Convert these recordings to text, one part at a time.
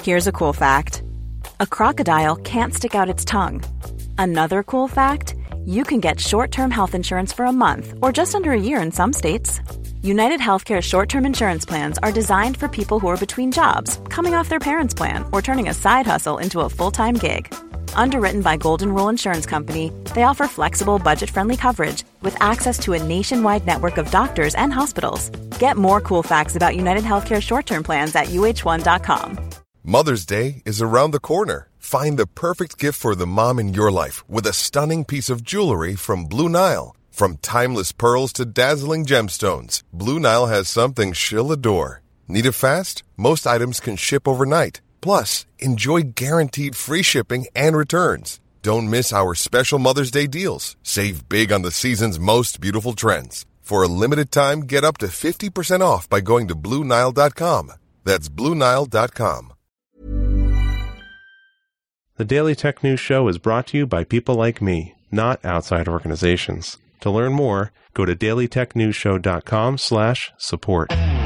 Here's a cool fact. A crocodile can't stick out its tongue. Another cool fact, you can get short-term health insurance for a month or just under a year in some states. United Healthcare short-term insurance plans are designed for people who are between jobs, coming off their parents' plan, or turning a side hustle into a full-time gig. Underwritten by Golden Rule Insurance Company, they offer flexible, budget-friendly coverage with access to a nationwide network of doctors and hospitals. Get more cool facts about United Healthcare short-term plans at uh1.com. Mother's Day is around the corner. Find the perfect gift for the mom in your life with a stunning piece of jewelry from Blue Nile. From timeless pearls to dazzling gemstones, Blue Nile has something she'll adore. Need it fast? Most items can ship overnight. Plus, enjoy guaranteed free shipping and returns. Don't miss our special Mother's Day deals. Save big on the season's most beautiful trends. For a limited time, get up to 50% off by going to BlueNile.com. That's BlueNile.com. The Daily Tech News Show is brought to you by people like me, not outside organizations. To learn more, go to dailytechnewsshow.com/support.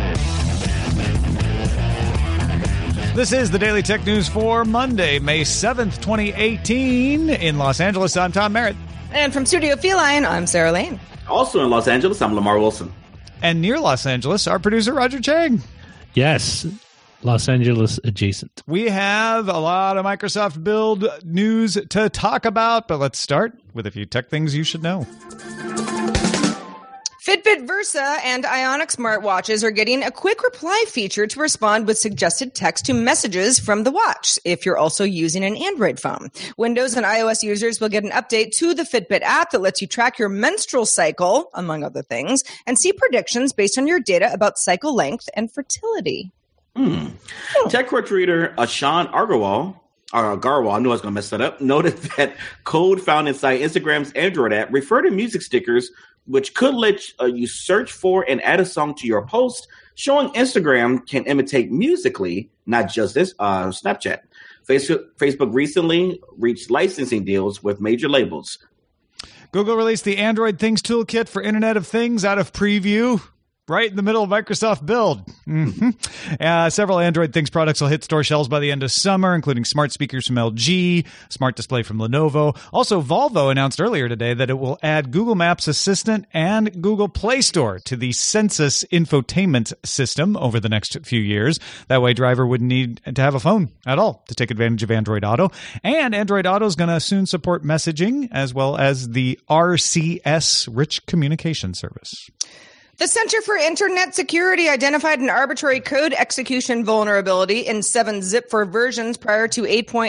This is the Daily Tech News for Monday, May 7th, 2018. In Los Angeles, I'm Tom Merritt. And from Studio Feline, I'm Sarah Lane. Also in Los Angeles, I'm Lamar Wilson. And near Los Angeles, our producer, Roger Chang. Yes, Los Angeles adjacent. We have a lot of Microsoft Build news to talk about, but let's start with a few tech things you should know. Fitbit Versa and Ionic smartwatches are getting a quick reply feature to respond with suggested text to messages from the watch if you're also using an Android phone. Windows and iOS users will get an update to the Fitbit app that lets you track your menstrual cycle, among other things, and see predictions based on your data about cycle length and fertility. TechCrunch reader Ashan Agarwal, I knew I was going to mess that up, noted that code found inside Instagram's Android app refer to music stickers, which could let you search for and add a song to your post, showing Instagram can imitate musically, not just this Snapchat. Facebook recently reached licensing deals with major labels. Google released the Android Things Toolkit for Internet of Things out of preview. Right in the middle of Microsoft Build. Several Android Things products will hit store shelves by the end of summer, including smart speakers from LG, smart display from Lenovo. Also, Volvo announced earlier today that it will add Google Maps Assistant and Google Play Store to the Census infotainment system over the next few years. That way, driver wouldn't need to have a phone at all to take advantage of Android Auto. And Android Auto is going to soon support messaging as well as the RCS, Rich Communication Service. The Center for Internet Security identified an arbitrary code execution vulnerability in 7-zip for versions prior to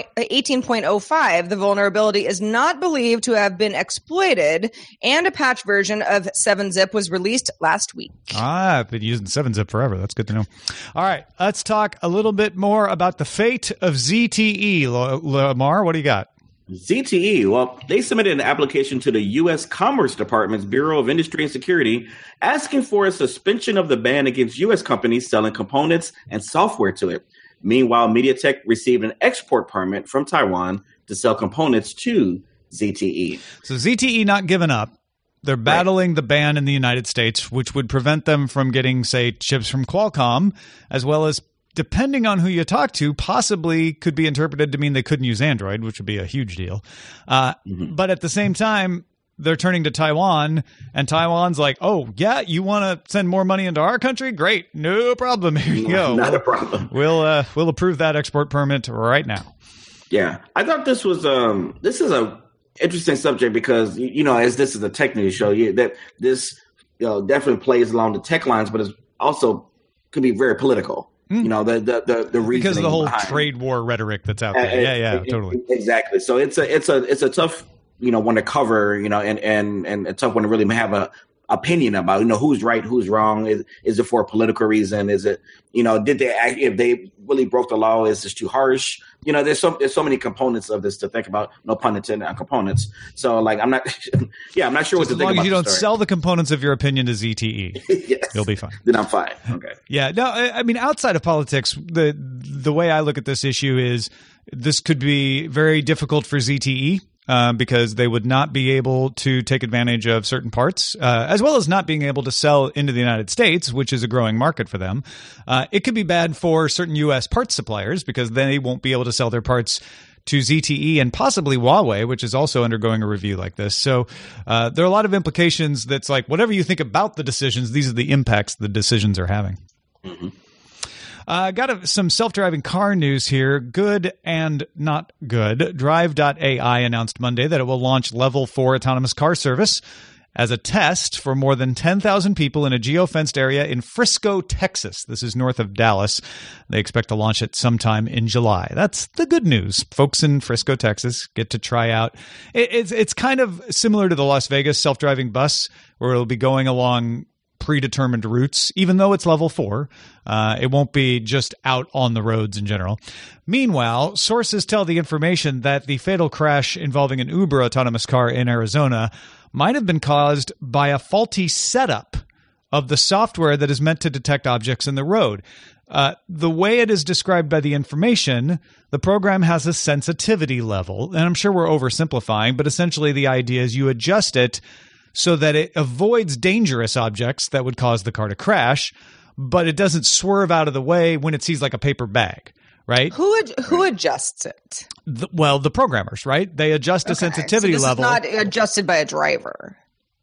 18.05. The vulnerability is not believed to have been exploited, and a patch version of 7-zip was released last week. I've been using 7-zip forever. That's good to know. All right, let's talk a little bit more about the fate of ZTE. Lamar, what do you got? ZTE, well, they submitted an application to the U.S. Commerce Department's Bureau of Industry and Security asking for a suspension of the ban against U.S. companies selling components and software to it. Meanwhile, MediaTek received an export permit from Taiwan to sell components to ZTE. So ZTE not giving up. They're battling the ban in the United States, which would prevent them from getting, say, chips from Qualcomm, as well as, depending on who you talk to, possibly could be interpreted to mean they couldn't use Android, which would be a huge deal. But at the same time, they're turning to Taiwan, and Taiwan's like, oh, yeah, you want to send more money into our country? Great. No problem. Here you go. Not a problem. We'll approve that export permit right now. Yeah. I thought this was this is a interesting subject because, as this is a tech news show, this definitely plays along the tech lines, but it also could be very political. The reasoning because of the whole behind trade war rhetoric that's out there. Yeah, totally. Exactly. So it's a tough one to cover, and a tough one to really have a opinion about, who's right, who's wrong. Is it for a political reason? Is it, did they act, if they really broke the law, is this too harsh? There's so many components of this to think about. No pun intended on components. So I'm not sure what to think about. As long as you don't sell the components of your opinion to ZTE, yes. You'll be fine. Then I'm fine. Okay. Yeah. No, I mean, outside of politics, the way I look at this issue is this could be very difficult for ZTE. because they would not be able to take advantage of certain parts, as well as not being able to sell into the United States, which is a growing market for them. It could be bad for certain U.S. parts suppliers because they won't be able to sell their parts to ZTE and possibly Huawei, which is also undergoing a review like this. So there are a lot of implications that's like, whatever you think about the decisions, these are the impacts the decisions are having. Mm-hmm. Got some self-driving car news here. Good and not good. Drive.ai announced Monday that it will launch Level 4 autonomous car service as a test for more than 10,000 people in a geofenced area in Frisco, Texas. This is north of Dallas. They expect to launch it sometime in July. That's the good news. Folks in Frisco, Texas get to try out. It's kind of similar to the Las Vegas self-driving bus, where it'll be going along predetermined routes, even though it's level 4. It won't be just out on the roads in general. Meanwhile, sources tell the information that the fatal crash involving an Uber autonomous car in Arizona might have been caused by a faulty setup of the software that is meant to detect objects in the road. The way it is described by the information, the program has a sensitivity level, and I'm sure we're oversimplifying, but essentially the idea is you adjust it so that it avoids dangerous objects that would cause the car to crash, but it doesn't swerve out of the way when it sees like a paper bag, right? Who adjusts it? The programmers, right? They adjust a sensitivity level. It's not adjusted by a driver.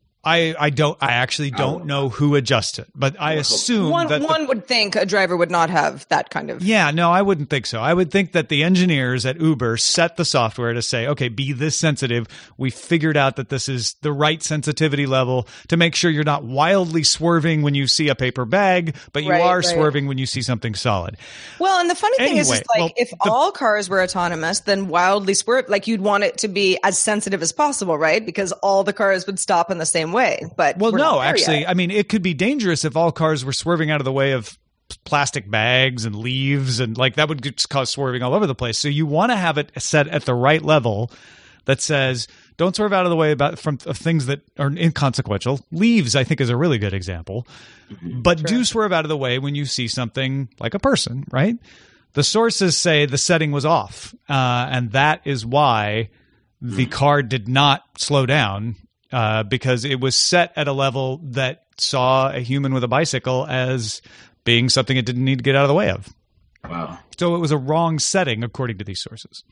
I actually don't know who adjusts it, but I assume one would think a driver would not have that kind of. Yeah, no, I wouldn't think so. I would think that the engineers at Uber set the software to say, okay, be this sensitive. We figured out that this is the right sensitivity level to make sure you're not wildly swerving when you see a paper bag, but you are swerving when you see something solid. Well, and the funny thing is if all cars were autonomous, then wildly swerve, like you'd want it to be as sensitive as possible, right? Because all the cars would stop in the same way. But actually, I mean, it could be dangerous if all cars were swerving out of the way of plastic bags and leaves, and like that would just cause swerving all over the place. So you want to have it set at the right level that says don't swerve out of the way of things that are inconsequential. Leaves, I think, is a really good example. But do swerve out of the way when you see something like a person, right? The sources say the setting was off, and that is why the car did not slow down. Because it was set at a level that saw a human with a bicycle as being something it didn't need to get out of the way of. Wow. So it was a wrong setting, according to these sources.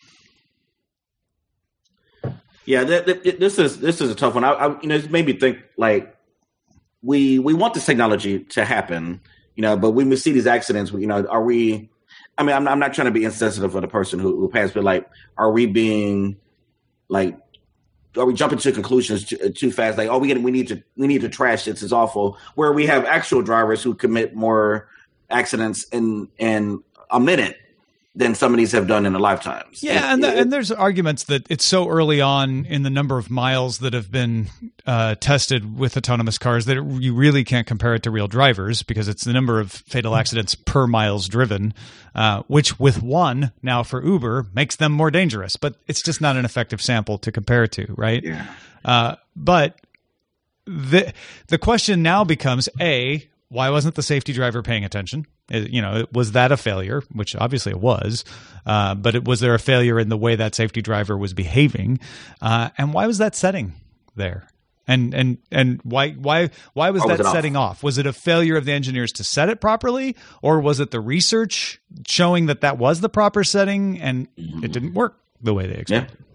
Yeah, this is a tough one. It made me think, like, we want this technology to happen, but when we see these accidents, are we? I mean, I'm not trying to be insensitive of the person who passed, but like, are we being like? Are we jumping to conclusions too fast? Like, we need to trash this. It's awful. Where we have actual drivers who commit more accidents in a minute than some of these have done in their lifetimes. Yeah, and there's arguments that it's so early on in the number of miles that have been tested with autonomous cars that you really can't compare it to real drivers because it's the number of fatal accidents per miles driven, which with one now for Uber makes them more dangerous. But it's just not an effective sample to compare it to, right? Yeah. But the question now becomes, A, why wasn't the safety driver paying attention? Was that a failure? Which obviously it was. But was there a failure in the way that safety driver was behaving? And why was that setting there? And why was that setting off? Was it a failure of the engineers to set it properly, or was it the research showing that was the proper setting and it didn't work the way they expected? Yeah.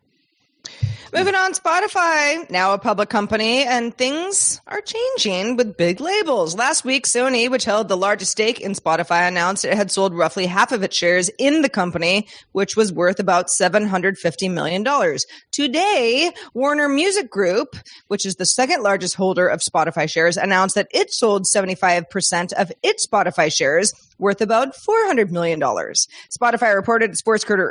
Moving on, Spotify, now a public company, and things are changing with big labels. Last week, Sony, which held the largest stake in Spotify, announced it had sold roughly half of its shares in the company, which was worth about $750 million. Today, Warner Music Group, which is the second largest holder of Spotify shares, announced that it sold 75% of its Spotify shares, worth about $400 million. Spotify reported its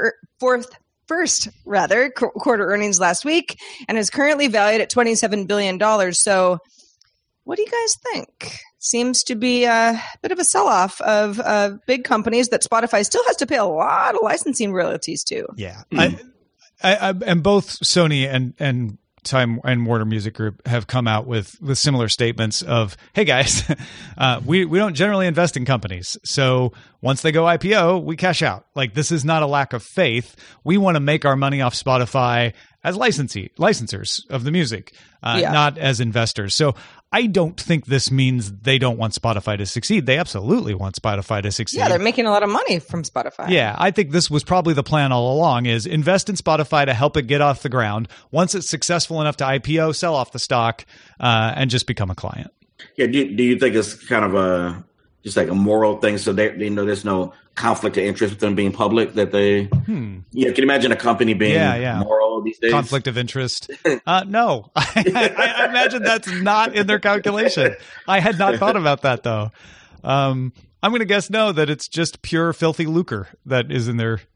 first quarter earnings last week and is currently valued at $27 billion. So what do you guys think? Seems to be a bit of a sell-off of big companies that Spotify still has to pay a lot of licensing royalties to. Yeah. I both Sony and Time and Warner Music Group have come out with similar statements of, hey guys, we don't generally invest in companies. So once they go IPO, we cash out. Like, this is not a lack of faith. We want to make our money off Spotify as licensors of the music, not as investors. So I don't think this means they don't want Spotify to succeed. They absolutely want Spotify to succeed. Yeah, they're making a lot of money from Spotify. Yeah, I think this was probably the plan all along, is invest in Spotify to help it get off the ground. Once it's successful enough to IPO, sell off the stock, and just become a client. Yeah, do you think it's kind of just like a moral thing? So they know there's no conflict of interest with them being public, that they can you imagine a company being moral these days? Conflict of interest? No. I imagine that's not in their calculation. I had not thought about that, though. I'm going to guess no, that it's just pure filthy lucre that is in their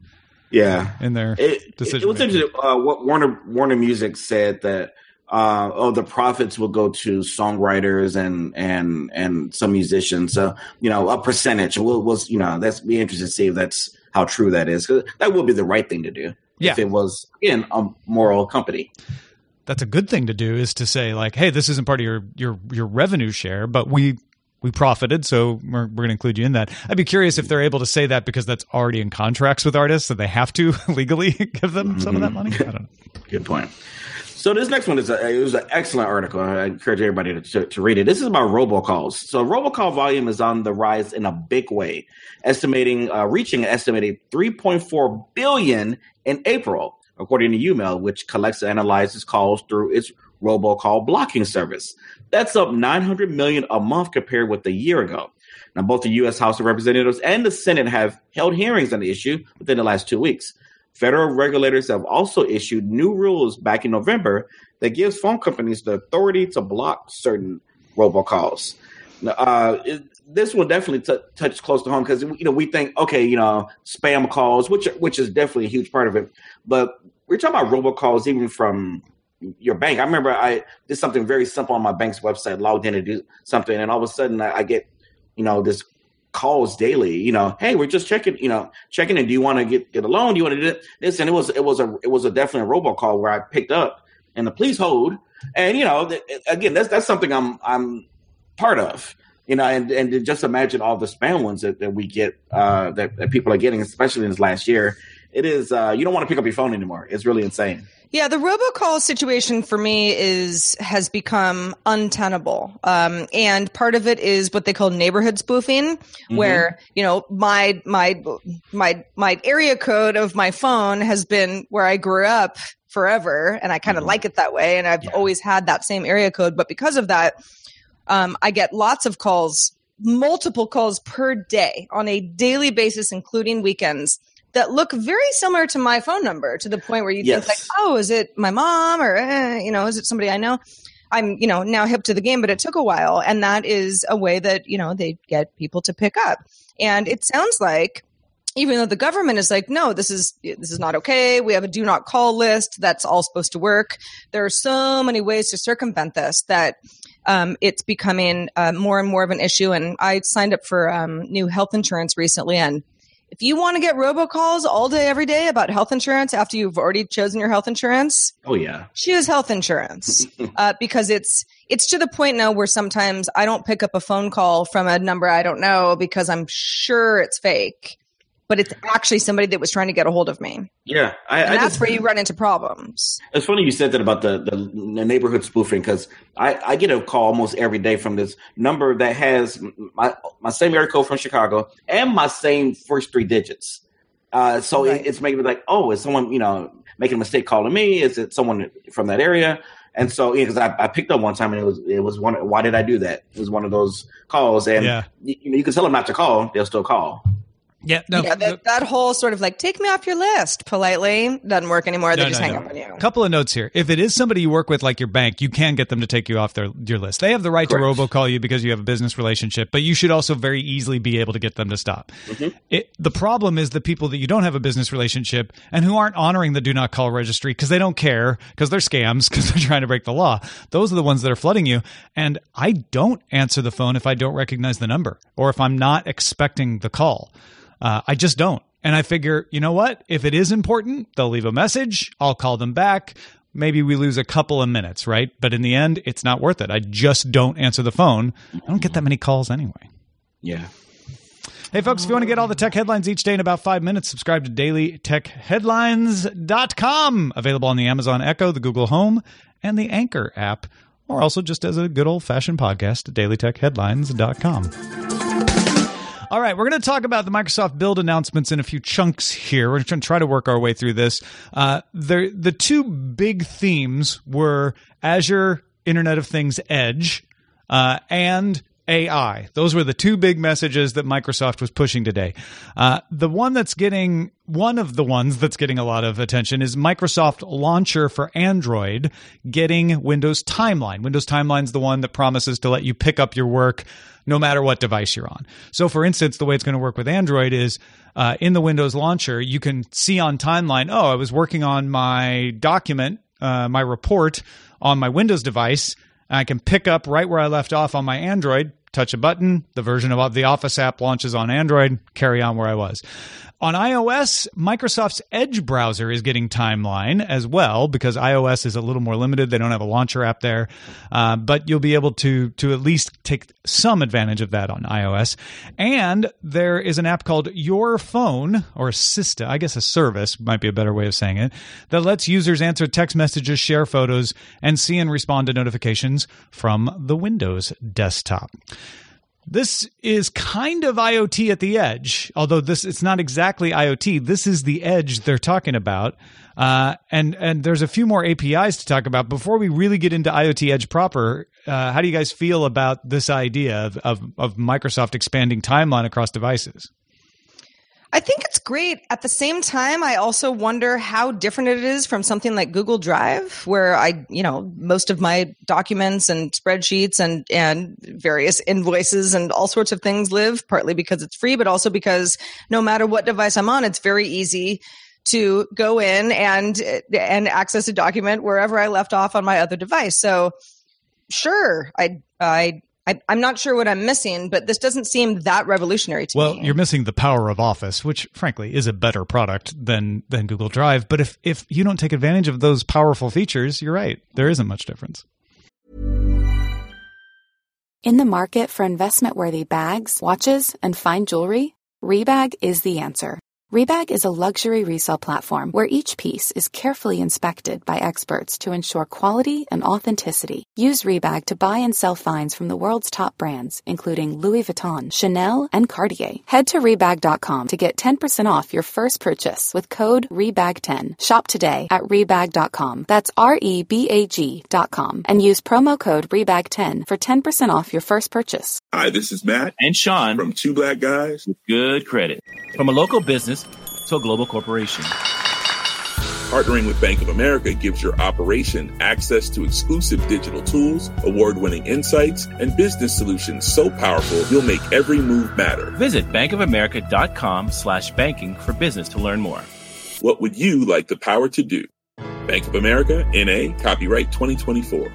decision. It was interesting. What Warner Music said that the profits will go to songwriters and some musicians. So, a percentage. That's be interesting to see if that's how true that is. 'Cause that would be the right thing to do if it was in a moral company. That's a good thing to do, is to say, like, hey, this isn't part of your revenue share, but we profited, so we're going to include you in that. I'd be curious if they're able to say that because that's already in contracts with artists, so they have to legally give them some of that money. I don't know. Good point. So this next one it was an excellent article. I encourage everybody to read it. This is about robocalls. So robocall volume is on the rise in a big way, reaching an estimated 3.4 billion in April, according to UMail, which collects and analyzes calls through its robocall blocking service. That's up 900 million a month compared with a year ago. Now, both the U.S. House of Representatives and the Senate have held hearings on the issue within the last 2 weeks. Federal regulators have also issued new rules back in November that gives phone companies the authority to block certain robocalls. This will definitely touch close to home because we think, spam calls, which is definitely a huge part of it, but we're talking about robocalls even from your bank. I remember I did something very simple on my bank's website, logged in to do something, and all of a sudden I get this calls daily, hey, we're just checking in. Do you want to get a loan? Do you want to do this? And it was a definitely a robocall where I picked up and the please hold. And, again, that's something I'm part of, and to just imagine all the spam ones that we get, that people are getting, especially in this last year. It is, you don't want to pick up your phone anymore. It's really insane. Yeah, the robocall situation for me has become untenable. And part of it is what they call neighborhood spoofing, where, my area code of my phone has been where I grew up forever, and I kind of like it that way, and I've always had that same area code. But because of that, I get lots of calls, multiple calls per day on a daily basis, including weekends, that look very similar to my phone number, to the point where you think like, oh, is it my mom or, is it somebody I know? I'm, now hip to the game, but it took a while. And that is a way that, they get people to pick up. And it sounds like, even though the government is like, no, this is not okay. We have a do not call list. That's all supposed to work. There are so many ways to circumvent this that it's becoming more and more of an issue. And I signed up for new health insurance recently, and if you want to get robocalls all day, every day about health insurance after you've already chosen your health insurance, choose health insurance because it's to the point now where sometimes I don't pick up a phone call from a number I don't know because I'm sure it's fake, but it's actually somebody that was trying to get a hold of me. Yeah. That's where you run into problems. It's funny you said that about the neighborhood spoofing, because I get a call almost every day from this number that has my same area code from Chicago and my same first three digits. It's making me like, oh, is someone, making a mistake calling me? Is it someone from that area? And so, because I picked up one time and it was one. Why did I do that? It was one of those calls, and you can tell them not to call; they'll still call. Yeah, no. Yeah, that whole sort of like, take me off your list politely doesn't work anymore. They just hang up on you. Couple of notes here. If it is somebody you work with, like your bank, you can get them to take you off your list. They have the right to robocall you because you have a business relationship, but you should also very easily be able to get them to stop. The problem is the people that you don't have a business relationship and who aren't honoring the do not call registry because they don't care, because they're scams, because they're trying to break the law. Those are the ones that are flooding you. And I don't answer the phone if I don't recognize the number or if I'm not expecting the call. I just don't. And I figure, you know what? If it is important, they'll leave a message. I'll call them back. maybe we lose a couple of minutes, right? But in the end, it's not worth it. I just don't answer the phone. I don't get that many calls anyway. Yeah. Hey, folks, if you want to get all the tech headlines each day in about 5 minutes, subscribe to dailytechheadlines.com. Available on the Amazon Echo, the Google Home, and the Anchor app, or also just as a good old-fashioned podcast at dailytechheadlines.com. All right, we're going to talk about the Microsoft Build announcements in a few chunks here. We're going to try to work our way through this. The two big themes were Azure Internet of Things Edge and AI. Those were the two big messages that Microsoft was pushing today. One of the ones that's getting a lot of attention is Microsoft Launcher for Android getting Windows Timeline. Windows Timeline is the one that promises to let you pick up your work no matter what device you're on. So, for instance, the way it's going to work with Android is in the Windows Launcher, you can see on Timeline, I was working on my document, my report on my Windows device. I can pick up right where I left off on my Android, touch a button, the version of the Office app launches on Android, carry on where I was. On iOS, Microsoft's Edge browser is getting Timeline as well because iOS is a little more limited. They don't have a launcher app there, but you'll be able to at least take some advantage of that on iOS. And there is an app called Your Phone, or Assista, I guess a service might be a better way of saying it, that lets users answer text messages, share photos, and see and respond to notifications from the Windows desktop. This is kind of IoT at the edge, although it's not exactly IoT. This is the edge they're talking about. And there's a few more APIs to talk about. Before we really get into IoT Edge proper, how do you guys feel about this idea of Microsoft expanding Timeline across devices? I think it's great. At the same time, I also wonder how different it is from something like Google Drive, where most of my documents and spreadsheets and various invoices and all sorts of things live, partly because it's free, but also because no matter what device I'm on, it's very easy to go in and access a document wherever I left off on my other device. So sure, I'm not sure what I'm missing, but this doesn't seem that revolutionary to me. Well, you're missing the power of Office, which frankly is a better product than Google Drive. But if you don't take advantage of those powerful features, you're right. There isn't much difference. In the market for investment-worthy bags, watches, and fine jewelry, Rebag is the answer. Rebag is a luxury resale platform where each piece is carefully inspected by experts to ensure quality and authenticity. Use Rebag to buy and sell finds from the world's top brands, including Louis Vuitton, Chanel, and Cartier. Head to Rebag.com to get 10% off your first purchase with code REBAG10. Shop today at Rebag.com. That's REBAG.com. And use promo code REBAG10 for 10% off your first purchase. Hi, this is Matt and Sean from Two Black Guys with Good Credit. From a local business to a global corporation. Partnering with Bank of America gives your operation access to exclusive digital tools, award-winning insights, and business solutions so powerful you'll make every move matter. Visit bankofamerica.com/banking for business to learn more. What would you like the power to do? Bank of America, N.A., copyright 2024.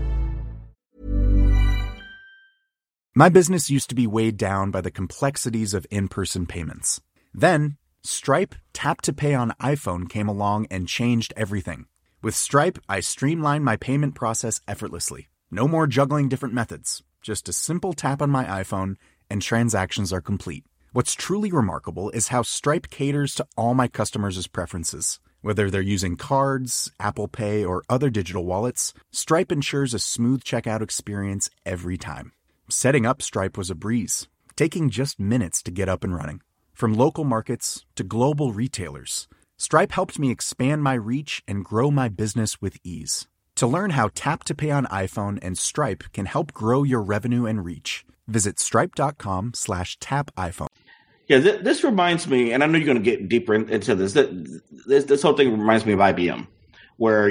My business used to be weighed down by the complexities of in-person payments. Then, Stripe Tap to Pay on iPhone came along and changed everything. With Stripe, I streamlined my payment process effortlessly. No more juggling different methods. Just a simple tap on my iPhone and transactions are complete. What's truly remarkable is how Stripe caters to all my customers' preferences. Whether they're using cards, Apple Pay, or other digital wallets, Stripe ensures a smooth checkout experience every time. Setting up Stripe was a breeze, taking just minutes to get up and running. From local markets to global retailers, Stripe helped me expand my reach and grow my business with ease. To learn how Tap to Pay on iPhone and Stripe can help grow your revenue and reach, visit stripe.com/tapiphone. Yeah, this reminds me, and I know you're going to get deeper into this. This whole thing reminds me of IBM, where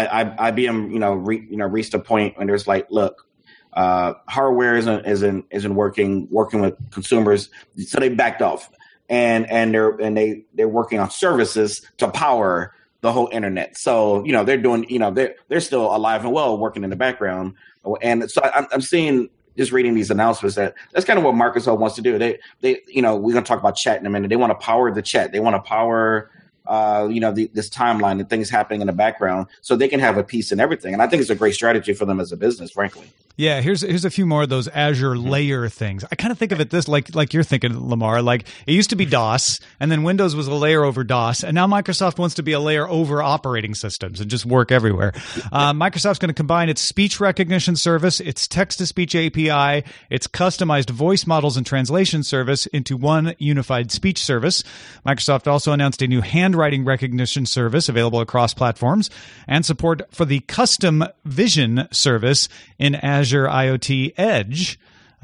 IBM reached a point when there's like, look, hardware isn't working with consumers, so they backed off, and they're working on services to power the whole internet. So they're doing they're still alive and well, working in the background, and so I'm seeing, just reading these announcements, that's kind of what Microsoft wants to do. They we're going to talk about chat in a minute. They want to power the chat. They want to power this timeline and things happening in the background, so they can have a piece in everything. And I think it's a great strategy for them as a business, frankly. Yeah, here's a few more of those Azure layer things. I kind of think of it this like you're thinking, Lamar. Like it used to be DOS, and then Windows was a layer over DOS, and now Microsoft wants to be a layer over operating systems and just work everywhere. Microsoft's going to combine its speech recognition service, its text-to-speech API, its customized voice models and translation service into one unified speech service. Microsoft also announced a new handwriting recognition service available across platforms and support for the custom vision service in Azure IoT Edge.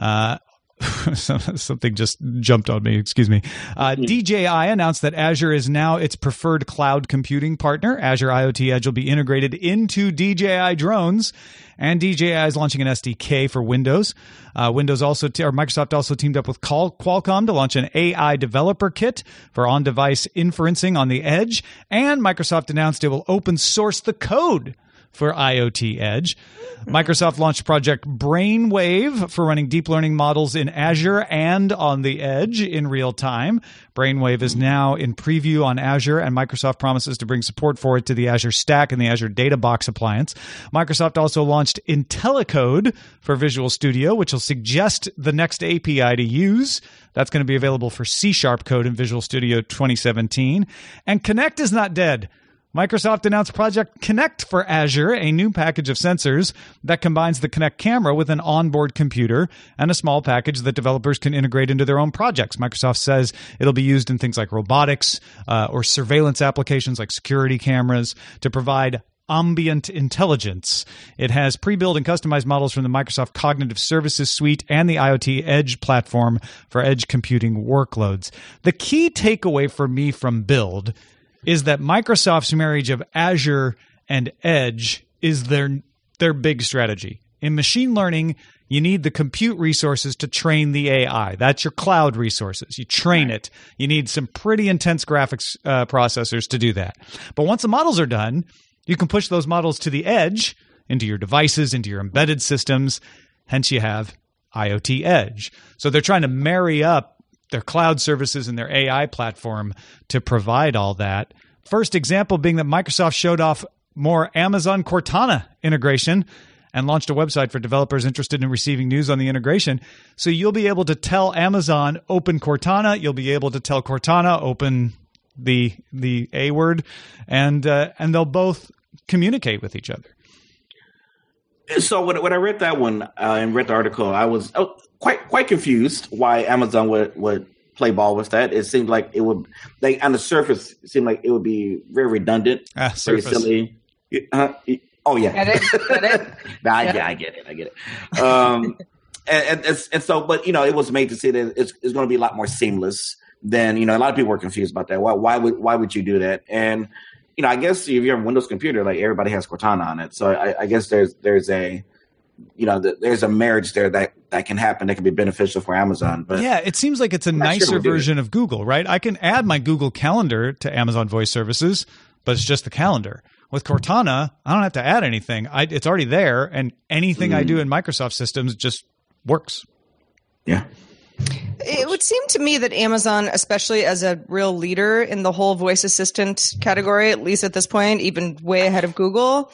Something just jumped on me. Excuse me. DJI announced that Azure is now its preferred cloud computing partner. Azure IoT Edge will be integrated into DJI drones, and DJI is launching an SDK for Windows. Microsoft also teamed up with Qualcomm to launch an AI developer kit for on-device inferencing on the edge, and Microsoft announced it will open source the code for IoT Edge. Microsoft launched Project Brainwave for running deep learning models in Azure and on the edge in real time. Brainwave is now in preview on Azure, and Microsoft promises to bring support for it to the Azure Stack and the Azure Data Box appliance. Microsoft also launched IntelliCode for Visual Studio, which will suggest the next API to use. That's going to be available for C# code in Visual Studio 2017. And Kinect is not dead. Microsoft announced Project Kinect for Azure, a new package of sensors that combines the Kinect camera with an onboard computer and a small package that developers can integrate into their own projects. Microsoft says it'll be used in things like robotics or surveillance applications like security cameras to provide ambient intelligence. It has pre-built and customized models from the Microsoft Cognitive Services Suite and the IoT Edge platform for edge computing workloads. The key takeaway for me from Build is that Microsoft's marriage of Azure and Edge is their big strategy. In machine learning, you need the compute resources to train the AI. That's your cloud resources. You train it. You need some pretty intense graphics processors to do that. But once the models are done, you can push those models to the edge, into your devices, into your embedded systems. Hence, you have IoT Edge. So they're trying to marry up their cloud services and their AI platform to provide all that. First example being that Microsoft showed off more Amazon Cortana integration and launched a website for developers interested in receiving news on the integration. So you'll be able to tell Amazon, open Cortana. You'll be able to tell Cortana, open the A word, and they'll both communicate with each other. So when I read that one and read the article, I was quite confused why Amazon would play ball with that. It seemed like it would, like on the surface, it seemed like it would be very redundant, very silly. Oh yeah, get it? I get it. And so, but it was made to say that it's going to be a lot more seamless than a lot of people were confused about that. Why would you do that? And I guess if you're a Windows computer, like everybody has Cortana on it, so I guess there's a marriage there that can happen that can be beneficial for Amazon. But yeah, it seems like it's a nicer version of Google, right? I can add my Google Calendar to Amazon Voice Services, but it's just the calendar. With Cortana, I don't have to add anything. It's already there, and anything I do in Microsoft systems just works. Yeah. It would seem to me that Amazon, especially as a real leader in the whole voice assistant category, at least at this point, even way ahead of Google,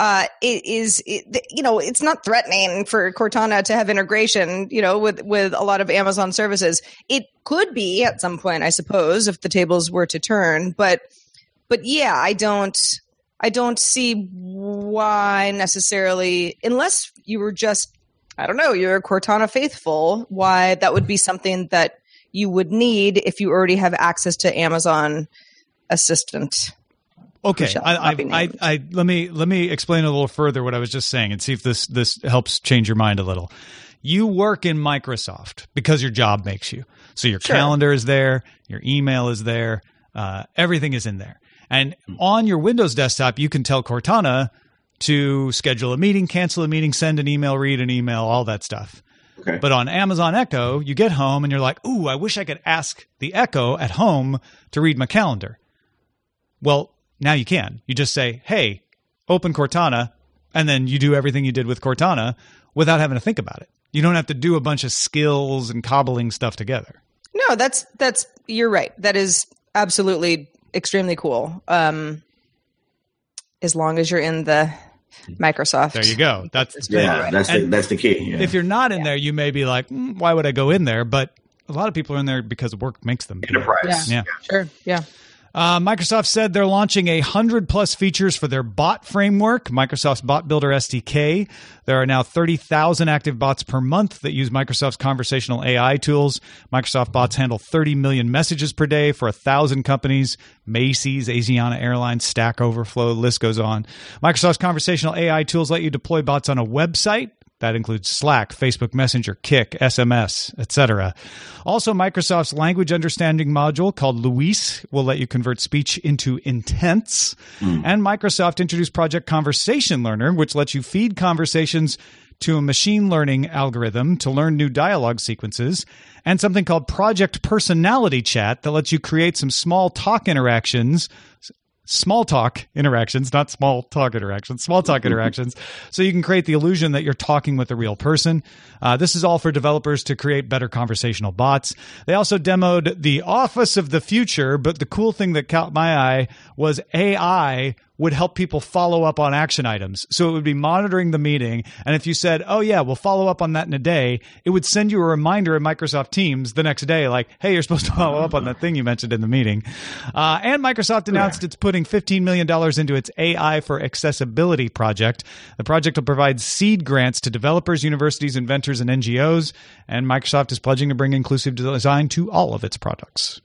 it's not threatening for Cortana to have integration, with a lot of Amazon services. It could be at some point, I suppose, if the tables were to turn. But yeah, I don't see why necessarily, unless you were just, I don't know, you're a Cortana faithful, why that would be something that you would need if you already have access to Amazon Assistant. Okay, let me explain a little further what I was just saying and see if this helps change your mind a little. You work in Microsoft because your job makes you. So your calendar is there, your email is there, everything is in there. And on your Windows desktop, you can tell Cortana to schedule a meeting, cancel a meeting, send an email, read an email, all that stuff. Okay. But on Amazon Echo, you get home and you're like, ooh, I wish I could ask the Echo at home to read my calendar. Well, now you can. You just say, hey, open Cortana, and then you do everything you did with Cortana without having to think about it. You don't have to do a bunch of skills and cobbling stuff together. No, that's you're right. That is absolutely extremely cool. As long as you're in the Microsoft. There you go. That's the key. Yeah. If you're not in there, you may be like, why would I go in there? But a lot of people are in there because work makes them. Enterprise. Yeah. Sure. Yeah. Microsoft said they're launching 100+ features for their bot framework, Microsoft's Bot Builder SDK. There are now 30,000 active bots per month that use Microsoft's conversational AI tools. Microsoft bots handle 30 million messages per day for 1,000 companies. Macy's, Asiana Airlines, Stack Overflow, the list goes on. Microsoft's conversational AI tools let you deploy bots on a website. That includes Slack, Facebook Messenger, Kik, SMS, etc. Also, Microsoft's language understanding module called Luis will let you convert speech into intents. And Microsoft introduced Project Conversation Learner, which lets you feed conversations to a machine learning algorithm to learn new dialogue sequences, and something called Project Personality Chat that lets you create some small talk interactions, small talk interactions, so you can create the illusion that you're talking with a real person. This is all for developers to create better conversational bots. They also demoed the Office of the Future, but the cool thing that caught my eye was AI would help people follow up on action items. So it would be monitoring the meeting. And if you said, oh yeah, we'll follow up on that in a day, it would send you a reminder in Microsoft Teams the next day, like, hey, you're supposed to follow up on that thing you mentioned in the meeting. And Microsoft announced it's putting $15 million into its AI for Accessibility project. The project will provide seed grants to developers, universities, inventors, and NGOs. And Microsoft is pledging to bring inclusive design to all of its products.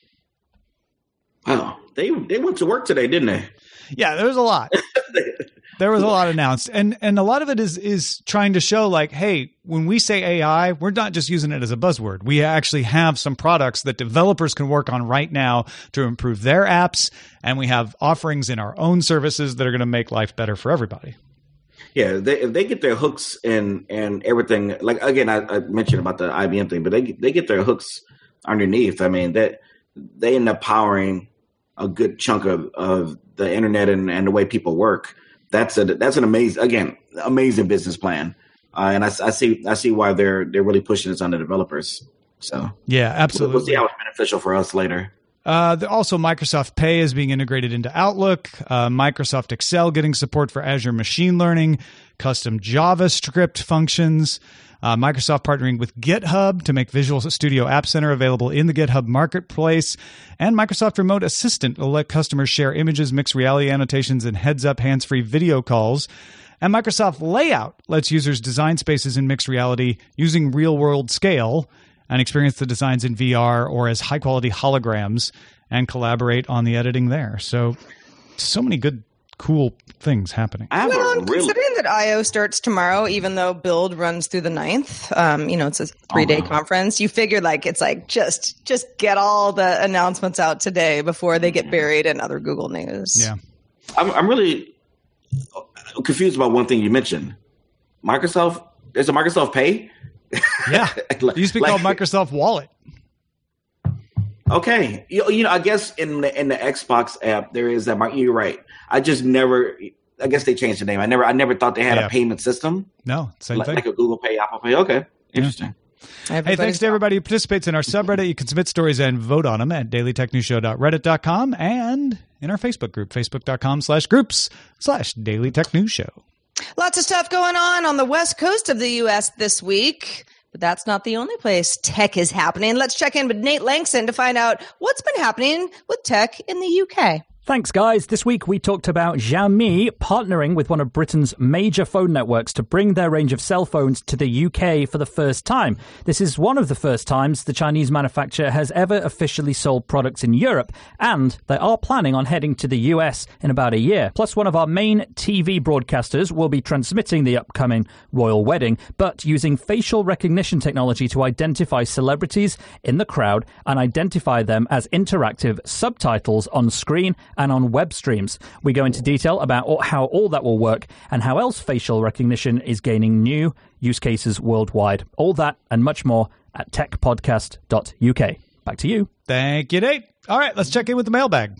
Wow. They went to work today, didn't they? Yeah, there was a lot. There was a lot announced. And a lot of it is trying to show like, hey, when we say AI, we're not just using it as a buzzword. We actually have some products that developers can work on right now to improve their apps. And we have offerings in our own services that are going to make life better for everybody. Yeah, if they get their hooks and everything, like, again, I mentioned about the IBM thing, but they get their hooks underneath. I mean, that they end up powering a good chunk of the internet and the way people work. That's an amazing business plan, and I see why they're really pushing this on the developers. So yeah, absolutely. We'll see how it's beneficial for us later. Also, Microsoft Pay is being integrated into Outlook. Microsoft Excel getting support for Azure Machine Learning, custom JavaScript functions. Microsoft partnering with GitHub to make Visual Studio App Center available in the GitHub Marketplace. And Microsoft Remote Assistant will let customers share images, mixed reality annotations, and heads-up hands-free video calls. And Microsoft Layout lets users design spaces in mixed reality using real-world scale and experience the designs in VR or as high-quality holograms and collaborate on the editing there. So many good, cool things happening. Considering that I.O. starts tomorrow, even though Build runs through the 9th, it's a 3-day conference. You figure it's just get all the announcements out today before they get buried in other Google news. Yeah. I'm really confused about one thing you mentioned. Microsoft, there's a Microsoft Pay? Yeah. It used to be called Microsoft Wallet. Okay. I guess in the Xbox app, there is that. You're right. I guess they changed the name. I never thought they had a payment system. No, same thing. Like a Google Pay, Apple Pay. Okay. Interesting. Yeah. Hey, thanks to everybody who participates in our subreddit. You can submit stories and vote on them at dailytechnewsshow.reddit.com and in our Facebook group, facebook.com/groups/dailytechnewsshow. Lots of stuff going on the West Coast of the U.S. this week. But that's not the only place tech is happening. Let's check in with Nate Langston to find out what's been happening with tech in the UK. Thanks, guys. This week we talked about Xiaomi partnering with one of Britain's major phone networks to bring their range of cell phones to the UK for the first time. This is one of the first times the Chinese manufacturer has ever officially sold products in Europe, and they are planning on heading to the US in about a year. Plus, one of our main TV broadcasters will be transmitting the upcoming royal wedding, but using facial recognition technology to identify celebrities in the crowd and identify them as interactive subtitles on screen and on web streams. We go into detail about how all that will work and how else facial recognition is gaining new use cases worldwide. All that and much more at techpodcast.uk. Back to you. Thank you, Nate. All right, let's check in with the mailbag.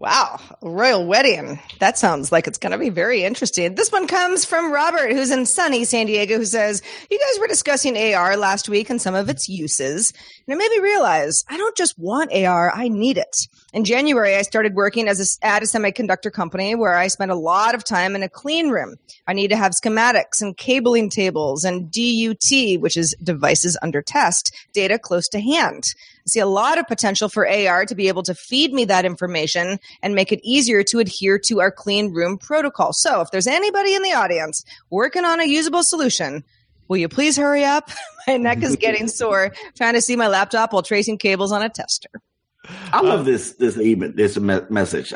Wow, a royal wedding. That sounds like it's going to be very interesting. This one comes from Robert, who's in sunny San Diego, who says, you guys were discussing AR last week and some of its uses. And it made me realize I don't just want AR, I need it. In January, I started working at a semiconductor company where I spent a lot of time in a clean room. I need to have schematics and cabling tables and DUT, which is devices under test, data close to hand. I see a lot of potential for AR to be able to feed me that information and make it easier to adhere to our clean room protocol. So if there's anybody in the audience working on a usable solution, will you please hurry up? My neck is getting sore trying to see my laptop while tracing cables on a tester. I love this message.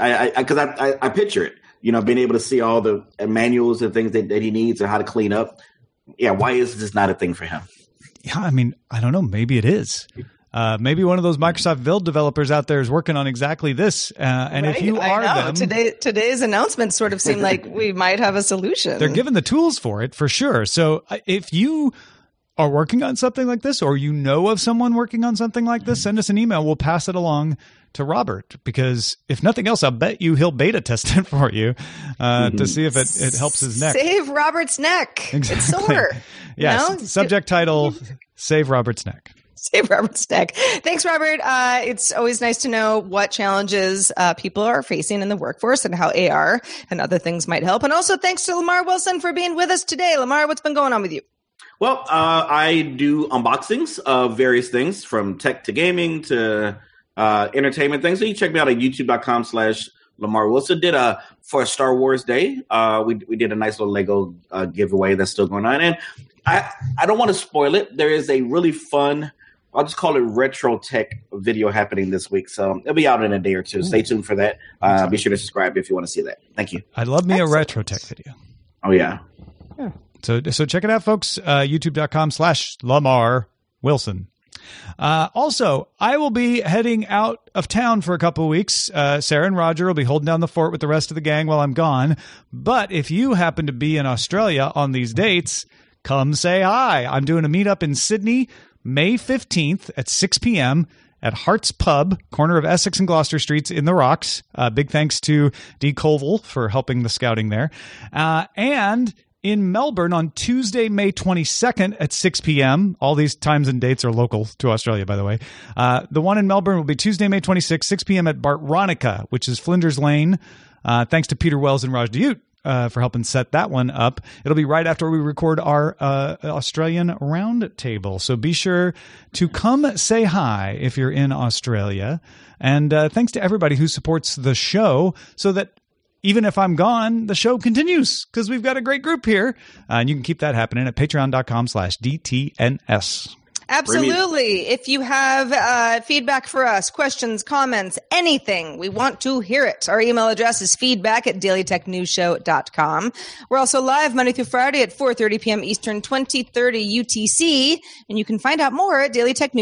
I picture it, being able to see all the manuals and things that he needs and how to clean up. Yeah. Why is this not a thing for him? Yeah. I mean, I don't know. Maybe it is. Maybe one of those Microsoft Build developers out there is working on exactly this. And if you are them, today's announcements sort of seem like we might have a solution. They're given the tools for it for sure. So if you are working on something like this, or you know of someone working on something like this, send us an email. We'll pass it along to Robert, because if nothing else, I'll bet you he'll beta test it for you to see if it helps his neck. Save Robert's neck. Exactly. It's sore. Yes. Subject title, Save Robert's neck. Save Robert's neck. Thanks, Robert. It's always nice to know what challenges people are facing in the workforce and how AR and other things might help. And also thanks to Lamar Wilson for being with us today. Lamar, what's been going on with you? Well, I do unboxings of various things, from tech to gaming to entertainment things. So you check me out at youtube.com/Lamar Wilson. For Star Wars Day, we did a nice little Lego giveaway that's still going on. And I don't want to spoil it. There is a really fun, I'll just call it retro tech video happening this week. So it'll be out in a day or two. Stay tuned for that. Be sure to subscribe if you want to see that. Thank you. I love me a retro tech video. Oh, yeah. So check it out, folks. YouTube.com/Lamar Wilson. Also, I will be heading out of town for a couple of weeks. Sarah and Roger will be holding down the fort with the rest of the gang while I'm gone. But if you happen to be in Australia on these dates, come say hi. I'm doing a meetup in Sydney, May 15th at 6 p.m. at Hart's Pub, corner of Essex and Gloucester Streets in the Rocks. Big thanks to Dee Colville for helping the scouting there. And in Melbourne on Tuesday, May 22nd at 6 p.m. All these times and dates are local to Australia, by the way. The one in Melbourne will be Tuesday, May 26th, 6 p.m. at Bartronica, which is Flinders Lane. Thanks to Peter Wells and Raj Dayut for helping set that one up. It'll be right after we record our Australian roundtable. So be sure to come say hi if you're in Australia. And thanks to everybody who supports the show, so that even if I'm gone, the show continues, because we've got a great group here. And you can keep that happening at patreon.com/DTNS. Absolutely. If you have feedback for us, questions, comments, anything, we want to hear it. Our email address is feedback@dailytechnewsshow.com. We're also live Monday through Friday at 4:30 p.m. Eastern, 2030 UTC. And you can find out more at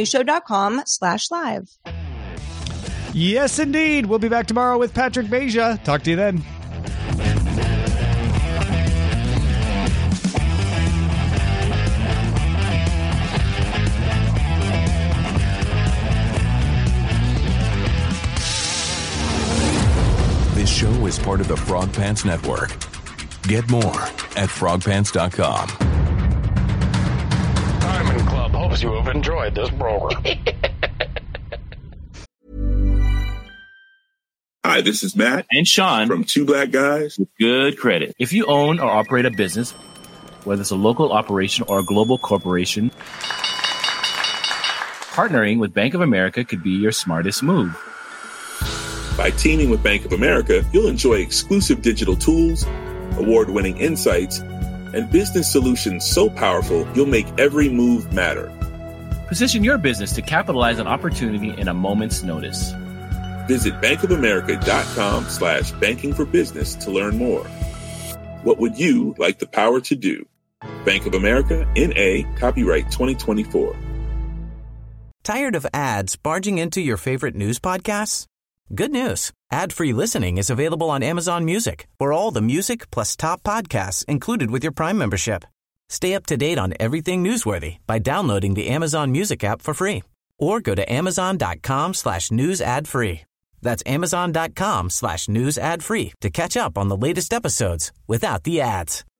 dailytechnewsshow.com/live. Yes, indeed. We'll be back tomorrow with Patrick Beja. Talk to you then. This show is part of the Frog Pants Network. Get more at frogpants.com. Diamond Club hopes you have enjoyed this program. Hi, this is Matt and Sean from Two Black Guys with Good Credit. If you own or operate a business, whether it's a local operation or a global corporation, partnering with Bank of America could be your smartest move. By teaming with Bank of America, you'll enjoy exclusive digital tools, award-winning insights, and business solutions so powerful you'll make every move matter. Position your business to capitalize on opportunity in a moment's notice. Visit bankofamerica.com/banking for business to learn more. What would you like the power to do? Bank of America, N.A., copyright 2024. Tired of ads barging into your favorite news podcasts? Good news. Ad-free listening is available on Amazon Music for all the music plus top podcasts included with your Prime membership. Stay up to date on everything newsworthy by downloading the Amazon Music app for free, or go to amazon.com/news ad free. That's amazon.com/news ad free to catch up on the latest episodes without the ads.